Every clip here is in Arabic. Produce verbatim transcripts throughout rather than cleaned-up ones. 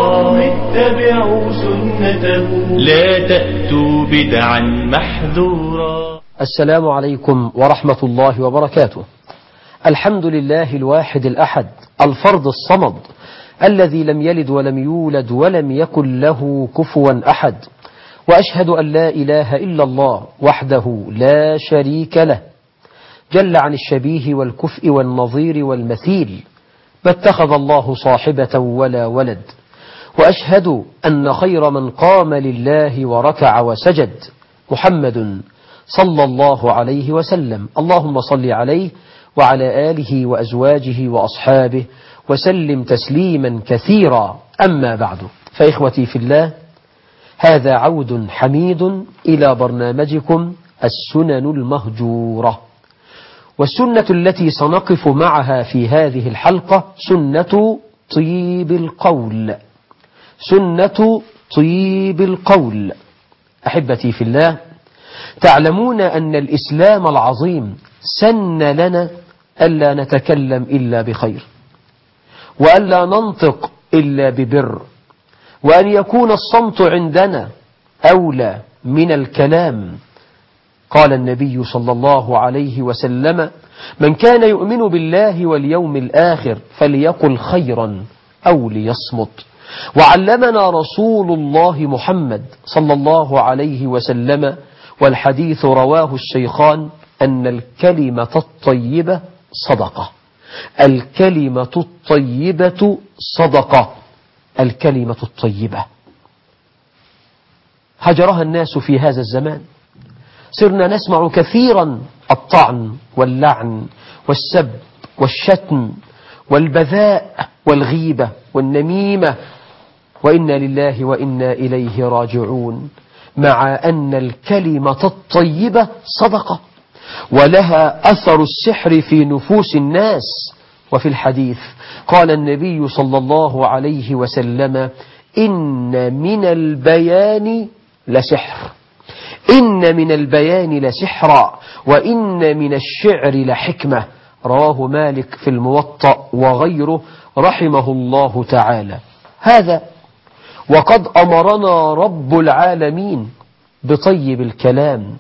اتبعوا سنته لا تأتوا بدعا محذورا. السلام عليكم ورحمة الله وبركاته. الحمد لله الواحد الأحد الفرد الصمد الذي لم يلد ولم يولد ولم يكن له كفوا أحد، وأشهد أن لا إله إلا الله وحده لا شريك له جل عن الشبيه والكفء والنظير والمثيل، ما اتخذ الله صاحبة ولا ولد. وأشهد أن خير من قام لله وركع وسجد محمد صلى الله عليه وسلم. اللهم صل عليه وعلى آله وأزواجه وأصحابه وسلم تسليما كثيرا. أما بعد، فإخوتي في الله، هذا عود حميد إلى برنامجكم السنن المهجورة، والسنة التي سنقف معها في هذه الحلقة سنة طيب القول. سنة طيب القول. أحبتي في الله، تعلمون أن الإسلام العظيم سن لنا ألا نتكلم إلا بخير، وألا ننطق إلا ببر، وأن يكون الصمت عندنا أولى من الكلام. قال النبي صلى الله عليه وسلم: من كان يؤمن بالله واليوم الآخر فليقل خيرا أو ليصمت. وعلمنا رسول الله محمد صلى الله عليه وسلم، والحديث رواه الشيخان، أن الكلمة الطيبة صدقة. الكلمة الطيبة صدقة. الكلمة الطيبة هجرها الناس في هذا الزمان. صرنا نسمع كثيرا الطعن واللعن والسب والشتم والبذاء والغيبة والنميمة، وإنا لله وإنا إليه راجعون، مع أن الكلمة الطيبة صدقة ولها أثر السحر في نفوس الناس. وفي الحديث قال النبي صلى الله عليه وسلم: إن من البيان لسحر، إن من البيان لسحرا، وإن من الشعر لحكمة. رواه مالك في الموطأ وغيره رحمه الله تعالى. هذا وقد أمرنا رب العالمين بطيب الكلام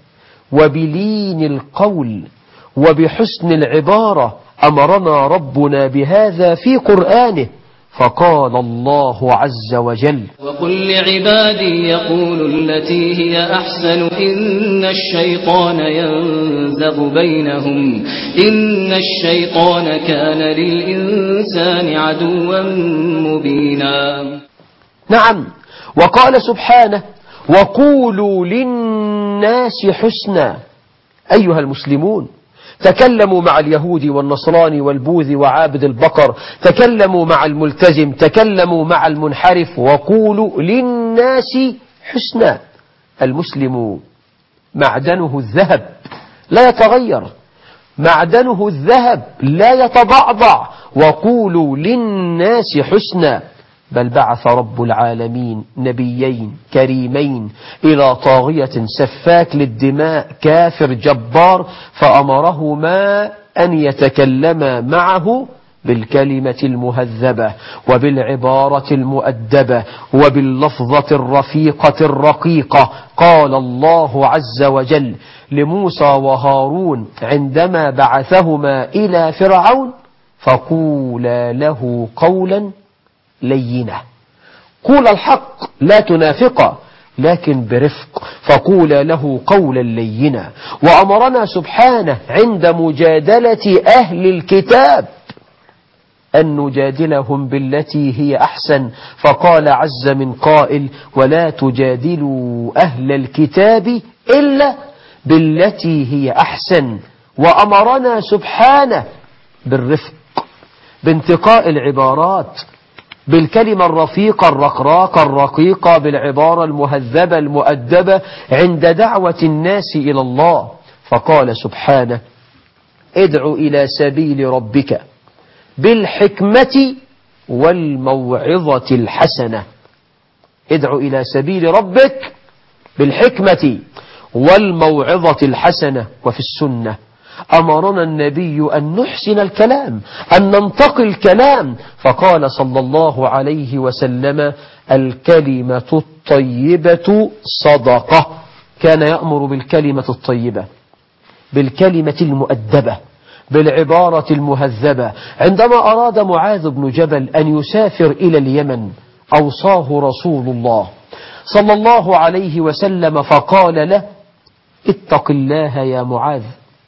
وبلين القول وبحسن العبارة. أمرنا ربنا بهذا في قرآنه، فقال الله عز وجل: وقل لعبادي يقولوا التي هي أحسن إن الشيطان ينزغ بينهم إن الشيطان كان للإنسان عدوا مبينا. نعم، وقال سبحانه: وقولوا للناس حسنا. أيها المسلمون، تكلموا مع اليهود والنصراني والبوذي وعابد البقر، تكلموا مع الملتزم، تكلموا مع المنحرف، وقولوا للناس حسنا. المسلم معدنه الذهب لا يتغير، معدنه الذهب لا يتضعضع. وقولوا للناس حسنا. بل بعث رب العالمين نبيين كريمين إلى طاغية سفاك للدماء كافر جبار، فأمرهما أن يتكلما معه بالكلمة المهذبة وبالعبارة المؤدبة وباللفظة الرفيقة الرقيقة. قال الله عز وجل لموسى وهارون عندما بعثهما إلى فرعون: فقولا له قولا لينة. قول الحق لا تنافقا، لكن برفق. فقولا له قولا لينا. وأمرنا سبحانه عند مجادلة أهل الكتاب أن نجادلهم بالتي هي أحسن، فقال عز من قائل: ولا تجادلوا أهل الكتاب إلا بالتي هي أحسن. وأمرنا سبحانه بالرفق، بانتقاء العبارات، بالكلمة الرفيقة الرقراقة الرقيقة، بالعبارة المهذبة المؤدبة عند دعوة الناس إلى الله. فقال سبحانه: ادع إلى سبيل ربك بالحكمة والموعظة الحسنة. ادع إلى سبيل ربك بالحكمة والموعظة الحسنة. وفي السنة أمرنا النبي أن نحسن الكلام، أن ننتقي الكلام، فقال صلى الله عليه وسلم: الكلمة الطيبة صدقة. كان يأمر بالكلمة الطيبة، بالكلمة المؤدبة، بالعبارة المهذبة. عندما أراد معاذ بن جبل أن يسافر إلى اليمن أوصاه رسول الله صلى الله عليه وسلم فقال له: اتق الله يا معاذ،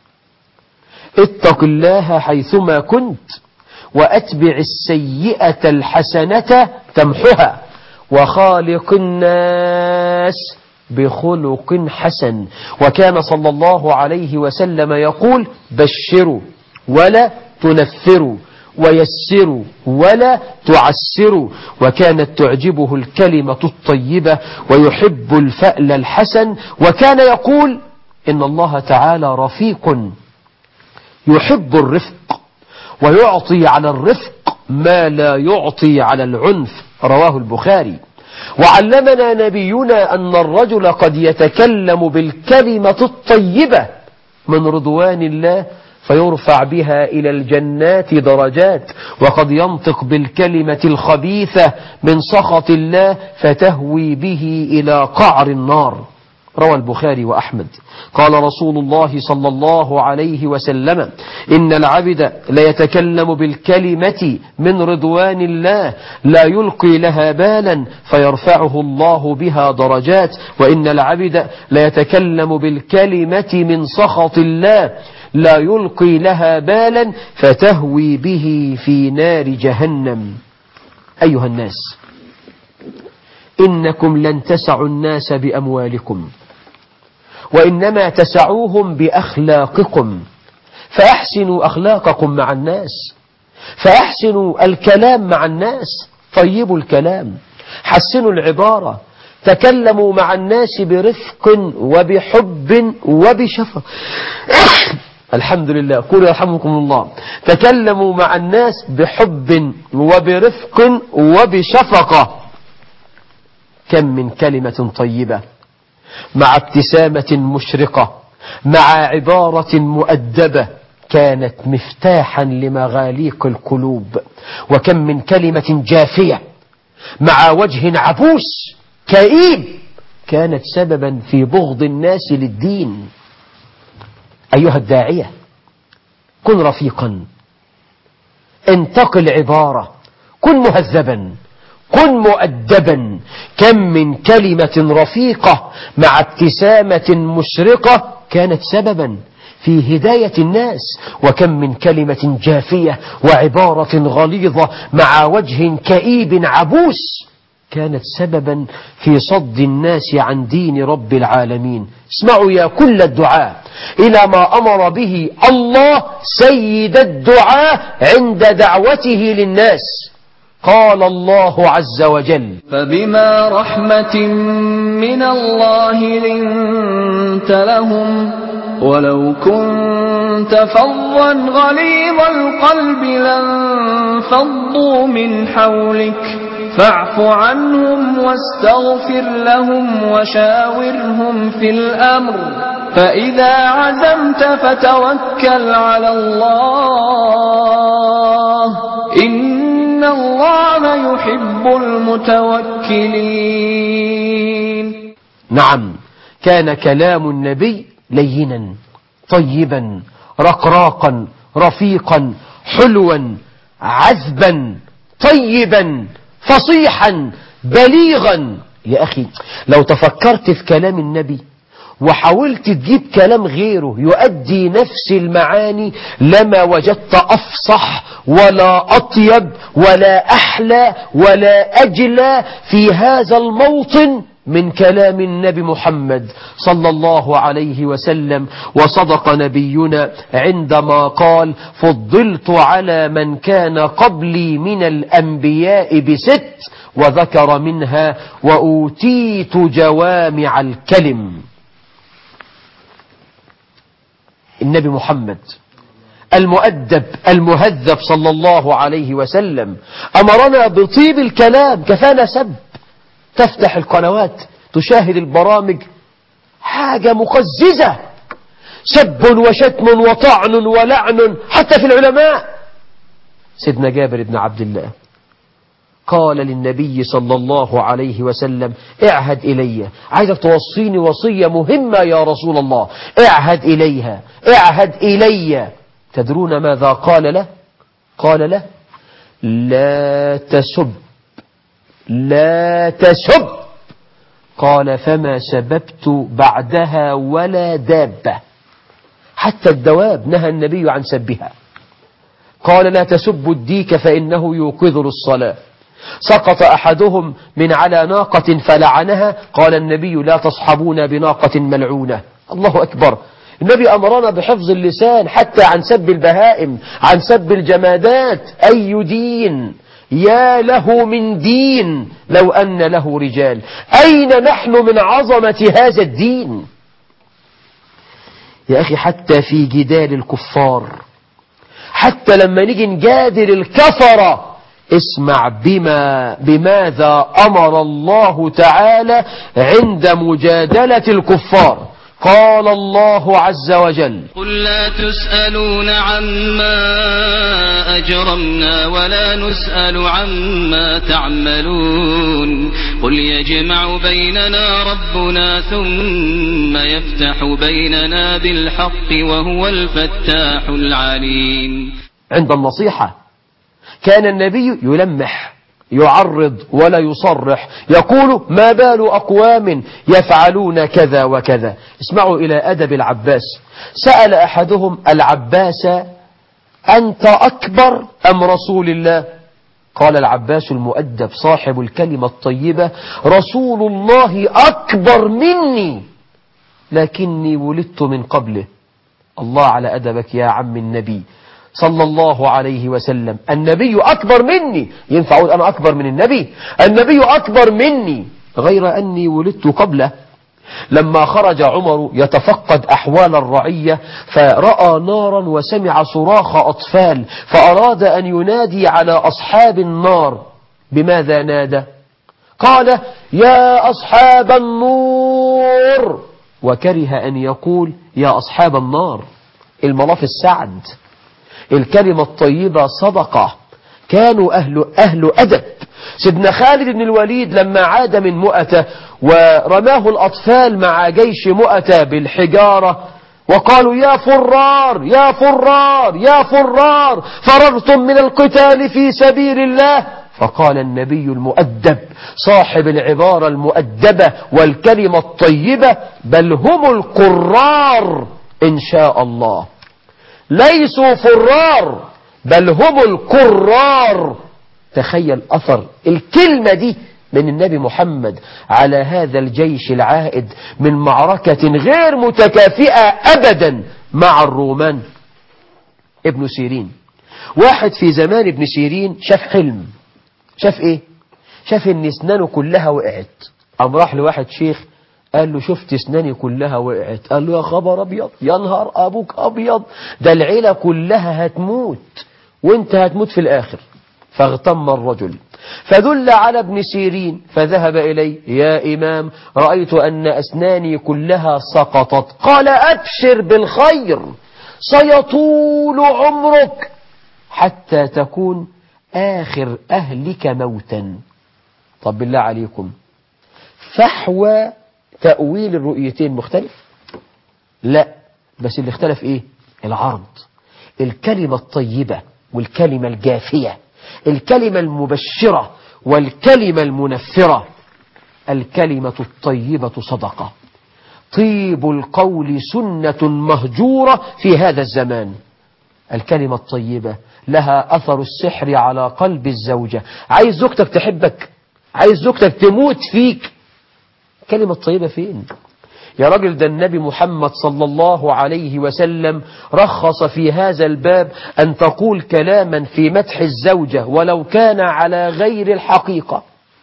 اتق الله حيثما كنت، وأتبع السيئة الحسنة تمحها، وخالق الناس بخلق حسن. وكان صلى الله عليه وسلم يقول: بشروا ولا تنفروا، ويسروا ولا تعسروا. وكانت تعجبه الكلمة الطيبة ويحب الفأل الحسن. وكان يقول: إن الله تعالى رفيق يحب الرفق، ويعطي على الرفق ما لا يعطي على العنف. رواه البخاري. وعلمنا نبينا أن الرجل قد يتكلم بالكلمة الطيبة من رضوان الله فيرفع بها إلى الجنات درجات، وقد ينطق بالكلمة الخبيثة من سخط الله فتهوي به إلى قعر النار. روى البخاري وأحمد. قال رسول الله صلى الله عليه وسلم: إن العبد ليتكلم بالكلمة من رضوان الله لا يلقي لها بالا فيرفعه الله بها درجات، وإن العبد ليتكلم بالكلمة من سخط الله لا يلقي لها بالا فتهوي به في نار جهنم. أيها الناس، إنكم لن تسعوا الناس بأموالكم، وإنما تسعوهم بأخلاقكم، فأحسنوا أخلاقكم مع الناس، فأحسنوا الكلام مع الناس، طيبوا الكلام، حسنوا العبارة، تكلموا مع الناس برفق وبحب وبشفقة. الحمد لله، قولوا يرحمكم الله. تكلموا مع الناس بحب وبرفق وبشفقة. كم من كلمة طيبة مع ابتسامة مشرقة مع عبارة مؤدبة كانت مفتاحا لمغاليق القلوب، وكم من كلمة جافية مع وجه عبوس كئيب كانت سببا في بغض الناس للدين. أيها الداعية، كن رفيقا، انتقل عبارة، كن مهذبا، كن مؤدبا. كم من كلمة رفيقة مع ابتسامة مشرقة كانت سببا في هداية الناس، وكم من كلمة جافية وعبارة غليظة مع وجه كئيب عبوس كانت سببا في صد الناس عن دين رب العالمين. اسمعوا يا كل الدعاء إلى ما أمر به الله سيد الدعاء عند دعوته للناس. قال الله عز وجل: فبما رحمة من الله لنت لهم، ولو كنت فظا غليظ القلب لانفضوا من حولك، فاعف عنهم واستغفر لهم وشاورهم في الأمر، فإذا عزمت فتوكل على الله، إن الله يحب المتوكلين. نعم، كان كلام النبي لينا طيبا رقراقا رفيقا حلوا عذبا طيبا فصيحا بليغا. يا أخي، لو تفكرت في كلام النبي وحاولت تجيب كلام غيره يؤدي نفس المعاني لما وجدت أفصح ولا أطيب ولا أحلى ولا أجلى في هذا الموطن من كلام النبي محمد صلى الله عليه وسلم. وصدق نبينا عندما قال: فضلت على من كان قبلي من الأنبياء بست، وذكر منها: وأوتيت جوامع الكلم. النبي محمد المؤدب المهذب صلى الله عليه وسلم أمرنا بطيب الكلام. كفانا سب، تفتح القنوات تشاهد البرامج، حاجة مقززة، سب وشتم وطعن ولعن حتى في العلماء. سيدنا جابر بن عبد الله قال للنبي صلى الله عليه وسلم اعهد إلي، عايزك توصيني وصية مهمة يا رسول الله، اعهد إليها، اعهد إلي. تدرون ماذا قال له؟ قال له لا تسب، لا تسب. قال فما سببت بعدها ولا دابة، حتى الدواب نهى النبي عن سبها. قال لا تسبوا الديك فإنه يوقظ للصلاة. سقط أحدهم من على ناقة فلعنها، قال النبي لا تصحبون بناقة ملعونة. الله أكبر. النبي أمرنا بحفظ اللسان حتى عن سب البهائم، عن سب الجمادات. أي دين يا له من دين لو أن له رجال، أين نحن من عظمة هذا الدين؟ يا أخي حتى في جدال الكفار، حتى لما نيجي نجادل الكفرة، اسمع بما بماذا أمر الله تعالى عند مجادلة الكفار. قال الله عز وجل قل لا تسألون عما أجرمنا ولا نسأل عما تعملون قل يجمع بيننا ربنا ثم يفتح بيننا بالحق وهو الفتاح العليم. عند النصيحة كان النبي يلمح، يعرض ولا يصرح، يقول ما بال أقوام يفعلون كذا وكذا. اسمعوا إلى أدب العباس. سأل أحدهم العباس أنت أكبر أم رسول الله؟ قال العباس المؤدب صاحب الكلمة الطيبة رسول الله أكبر مني لكني ولدت من قبله. الله على أدبك يا عم النبي صلى الله عليه وسلم. النبي أكبر مني، ينفع أقول أنا أكبر من النبي؟ النبي أكبر مني غير أني ولدت قبله. لما خرج عمر يتفقد أحوال الرعية فرأى نارا وسمع صراخ أطفال، فأراد أن ينادي على أصحاب النار. بماذا نادى؟ قال يا أصحاب النور، وكره أن يقول يا أصحاب النار. الملاف السعد، الكلمة الطيبة صدقة. كانوا أهل, أهل أدب. سيدنا خالد بن الوليد لما عاد من مؤتة ورماه الأطفال مع جيش مؤتة بالحجارة وقالوا يا فرار يا فرار يا فرار فررتم من القتال في سبيل الله، فقال النبي المؤدب صاحب العبارة المؤدبة والكلمة الطيبة بل هم القرار إن شاء الله، ليسوا فرار بل هم القرار. تخيل أثر الكلمة دي من النبي محمد على هذا الجيش العائد من معركة غير متكافئة أبدا مع الرومان. ابن سيرين، واحد في زمان ابن سيرين شاف حلم. شاف ايه؟ شاف ان اسنانه كلها وقعت. قام راح لواحد شيخ قال له شفت اسناني كلها وقعت. قال له يا خبر ابيض، يا نهار ابوك ابيض، ده العيلة كلها هتموت وانت هتموت في الاخر. فاغتم الرجل فدل على ابن سيرين فذهب إليه يا إمام رأيت أن أسناني كلها سقطت. قال أبشر بالخير سيطول عمرك حتى تكون آخر أهلك موتا. طب بالله عليكم، فحوى تأويل الرؤيتين مختلف؟ لا، بس اللي اختلف ايه؟ العرض. الكلمة الطيبة والكلمة الجافية، الكلمة المبشرة والكلمة المنفرة. الكلمة الطيبة صدقة، طيب القول سنة مهجورة في هذا الزمان. الكلمة الطيبة لها أثر السحر على قلب الزوجة. عايز زوجتك تحبك، عايز زوجتك تموت فيك، كلمة طيبة فين يا راجل؟ ده النبي محمد صلى الله عليه وسلم رخص في هذا الباب أن تقول كلاما في مدح الزوجة ولو كان على غير الحقيقة.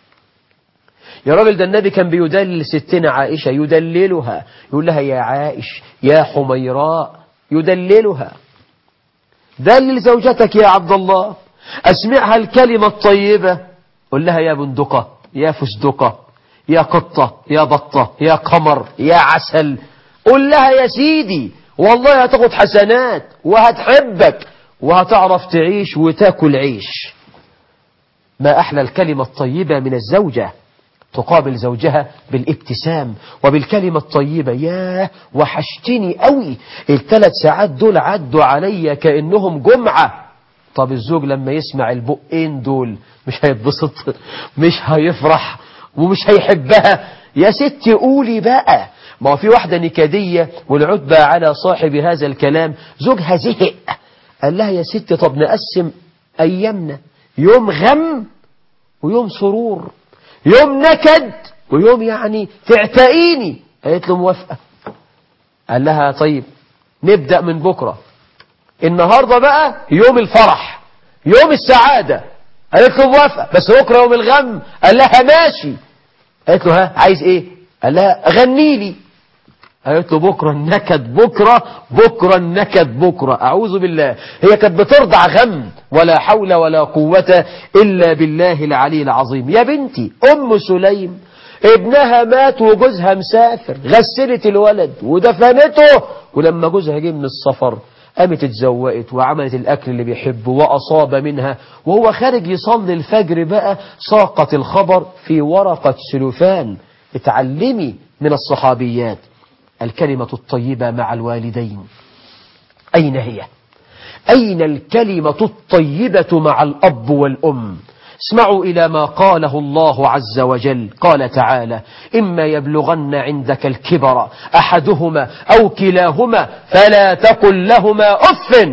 يا راجل ده النبي كان بيدلل ستنا عائشة، يدللها، يقول لها يا عائش يا حميراء، يدللها. دلل زوجتك يا عبد الله، أسمعها الكلمة الطيبة، قل لها يا بندقة يا فستقة يا قطة يا بطة يا قمر يا عسل. قل لها يا سيدي والله هتاخد حسنات وهتحبك وهتعرف تعيش وتاكل عيش. ما أحلى الكلمة الطيبة من الزوجة تقابل زوجها بالابتسام وبالكلمة الطيبة. ياه وحشتني قوي، الثلاث ساعات دول عدوا عليا كأنهم جمعة. طب الزوج لما يسمع البقين دول مش هيتبسط؟ مش هيفرح ومش هيحبها؟ يا ست قولي بقى. ما هو في واحدة نكدية والعتبة على صاحب هذا الكلام، زوجها زهق قال لها يا ست طب نقسم أيامنا، يوم غم ويوم سرور، يوم نكد ويوم يعني تعتقيني. قالت له موافقة. قال لها طيب نبدأ من بكرة، النهاردة بقى يوم الفرح يوم السعادة. قالت له موافقة بس بكرة يوم الغم. قال لها ماشي. قالت له ها عايز ايه؟ قال لها غني لي. قالت له بكرة النكد بكرة، بكرة النكد بكرة. أعوذ بالله، هي كانت بترضع غم. ولا حول ولا قوة إلا بالله العلي العظيم. يا بنتي أم سليم ابنها مات وجوزها مسافر، غسلت الولد ودفنته، ولما جوزها جه من السفر قامت اتزوقت وعملت الأكل اللي بيحبه وأصاب منها، وهو خارج يصلي الفجر بقى ساقط الخبر في ورقة سلوفان. اتعلمي من الصحابيات. الكلمة الطيبة مع الوالدين أين هي؟ أين الكلمة الطيبة مع الأب والأم؟ اسمعوا إلى ما قاله الله عز وجل. قال تعالى إما يبلغن عندك الكبر أحدهما أو كلاهما فلا تقل لهما أف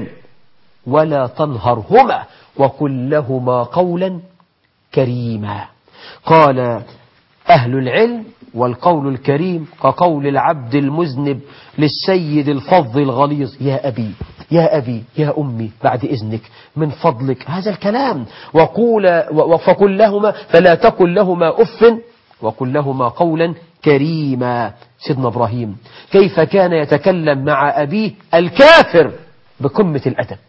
ولا تنهرهما وقل لهما قولا كريما. قال أهل العلم والقول الكريم كقول العبد المذنب للسيد الفظ الغليظ يا أبي يا أبي يا أمي بعد إذنك من فضلك، هذا الكلام. وقول فقل لهما فلا تقل لهما أف وقل لهما قولا كريما. سيدنا إبراهيم كيف كان يتكلم مع أبيه الكافر؟ بقمة الأدب،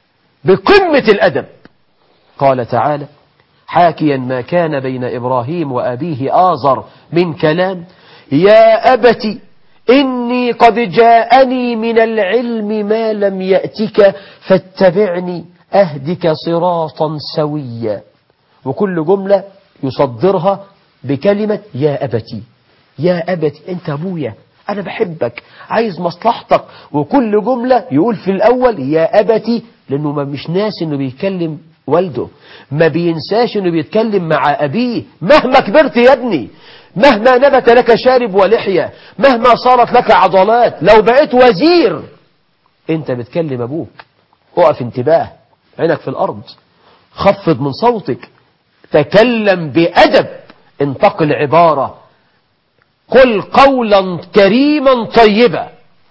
بقمة الأدب. قال تعالى حاكيا ما كان بين إبراهيم وأبيه آزر من كلام يا أبت إني قد جاءني من العلم ما لم يأتك فاتبعني أهدك صراطا سويا. وكل جملة يصدرها بكلمة يا أبتي يا أبتي، أنت أبويا أنا بحبك عايز مصلحتك. وكل جملة يقول في الأول يا أبتي لأنه ما مش ناس أنه بيتكلم والده، ما بينساش أنه بيتكلم مع أبيه. مهما كبرت يا ابني، مهما نبت لك شارب ولحية، مهما صارت لك عضلات، لو بقيت وزير أنت بتكلم أبوك. اقف انتباه، عينك في الأرض، خفض من صوتك، تكلم بأدب، انتقل عبارة، قل قولا كريما طيبا.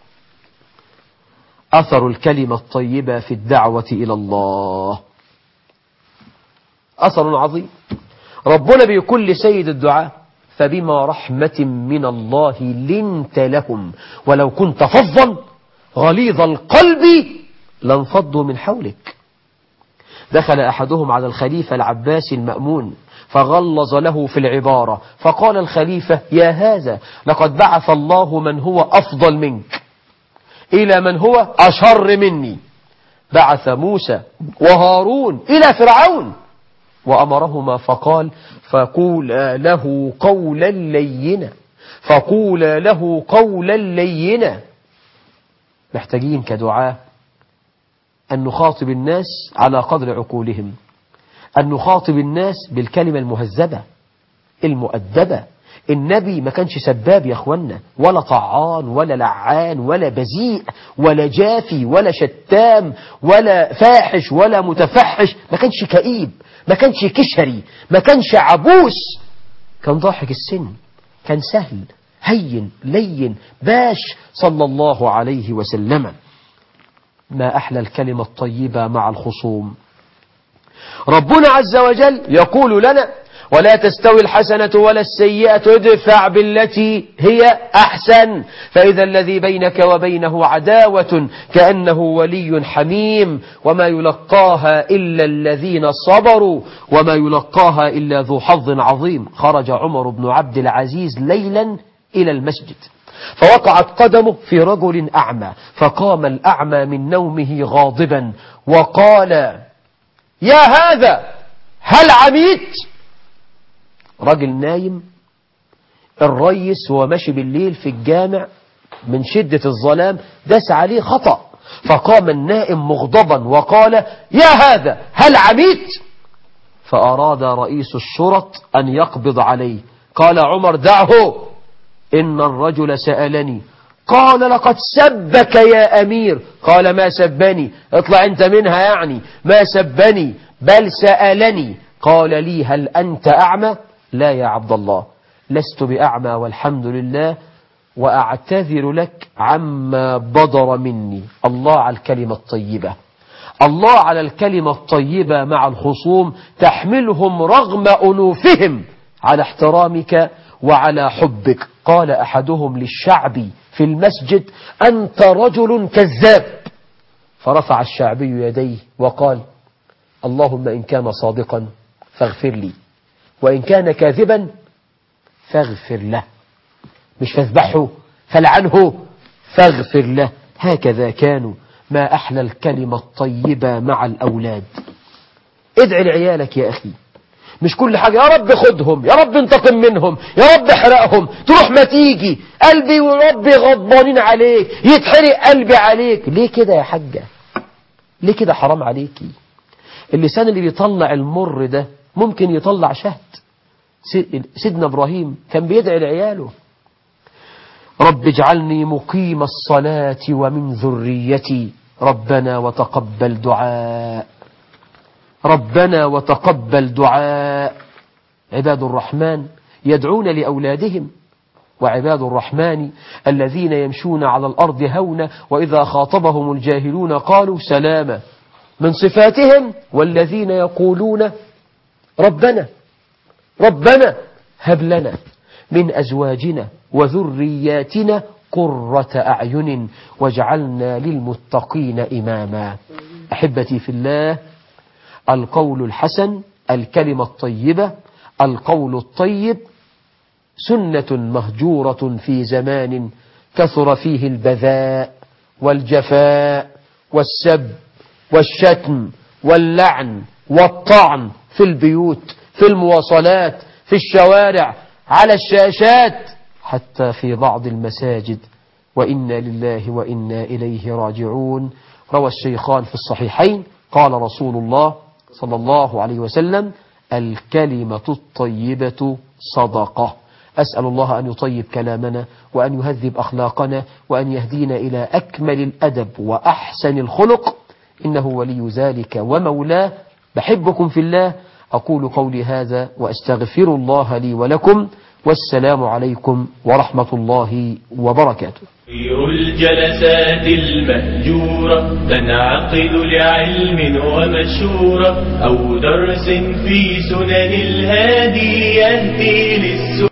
أثر الكلمة الطيبة في الدعوة إلى الله أثر عظيم. ربنا بيقول لسيد الدعاء فبما رحمة من الله لنت لهم ولو كنت فظا غليظ القلب لانفضوا من حولك. دخل أحدهم على الخليفة العباس المأمون فغلظ له في العبارة، فقال الخليفة يا هذا لقد بعث الله من هو أفضل منك إلى من هو أشر مني. بعث موسى وهارون إلى فرعون وأمرهما فقال فقولا له قولا لينا فقولا له قولا لينا. محتاجين كدعاء أن نخاطب الناس على قدر عقولهم، أن نخاطب الناس بالكلمة المهذبة المؤدبة. النبي ما كانش سباب يا أخوانا، ولا طعان ولا لعان ولا بذيء ولا جافي ولا شتام ولا فاحش ولا متفحش. ما كانش كئيب، ما كانش كشري، ما كانش عبوس. كان ضاحك السن، كان سهل هين لين باش صلى الله عليه وسلم. ما أحلى الكلمة الطيبة مع الخصوم. ربنا عز وجل يقول لنا ولا تستوي الحسنة ولا السيئة ادفع بالتي هي أحسن فإذا الذي بينك وبينه عداوة كأنه ولي حميم وما يلقاها إلا الذين صبروا وما يلقاها إلا ذو حظ عظيم. خرج عمر بن عبد العزيز ليلا إلى المسجد فوقعت قدمه في رجل أعمى، فقام الأعمى من نومه غاضبا وقال: يا هذا هل عميت؟ رجل نايم، الريس هو ماشي بالليل في الجامع من شدة الظلام داس عليه خطأ، فقام النائم مغضبا وقال: يا هذا هل عميت؟ فأراد رئيس الشرط أن يقبض عليه، قال عمر: دعه، إن الرجل سألني. قال: لقد سبك يا أمير. قال: ما سبني، اطلع انت منها، يعني ما سبني بل سألني. قال لي: هل أنت أعمى؟ لا يا عبد الله، لست بأعمى والحمد لله، وأعتذر لك عما بدر مني. الله على الكلمة الطيبة، الله على الكلمة الطيبة مع الخصوم، تحملهم رغم أنوفهم على احترامك وعلى حبك. قال أحدهم للشعبي في المسجد: أنت رجل كذاب. فرفع الشعبي يديه وقال: اللهم إن كان صادقا فاغفر لي، وإن كان كاذبا فاغفر له، مش فاذبحه فلعنه، فاغفر له. هكذا كانوا. ما أحلى الكلمة الطيبة مع الأولاد. ادعي لعيالك يا أخي، مش كل حاجة يا رب خدهم، يا رب انتقم منهم، يا رب احرقهم، تروح ما تيجي قلبي وربي غضبانين عليك، يتحرق قلبي عليك. ليه كده يا حاجة؟ ليه كده؟ حرام عليكي. اللسان اللي بيطلع المر ده ممكن يطلع شهد. سيدنا إبراهيم كان بيدعي لعياله: رب اجعلني مقيم الصلاة ومن ذريتي ربنا وتقبل دعاء، ربنا وتقبل دعاء. عباد الرحمن يدعون لأولادهم، وعباد الرحمن الذين يمشون على الأرض هونا وإذا خاطبهم الجاهلون قالوا سلاما. من صفاتهم: والذين يقولون ربنا ربنا هب لنا من أزواجنا وذرياتنا قرة أعين واجعلنا للمتقين إماما. أحبتي في الله، القول الحسن، الكلمة الطيبة، القول الطيب سنة مهجورة في زمان كثر فيه البذاء والجفاء والسب والشتم واللعن والطعن في البيوت، في المواصلات، في الشوارع، على الشاشات، حتى في بعض المساجد. وإنا لله وإنا إليه راجعون. روى الشيخان في الصحيحين قال رسول الله صلى الله عليه وسلم: الكلمة الطيبة صدقة. أسأل الله أن يطيب كلامنا وأن يهذب أخلاقنا وأن يهدينا إلى أكمل الأدب وأحسن الخلق، إنه ولي ذلك ومولاه. بحبكم في الله. أقول قولي هذا وأستغفر الله لي ولكم، والسلام عليكم ورحمة الله وبركاته. خير الجلسات المهجورة تنعقد لعلم ومشورة أو درس في سنن الهادي يهدي للسنة.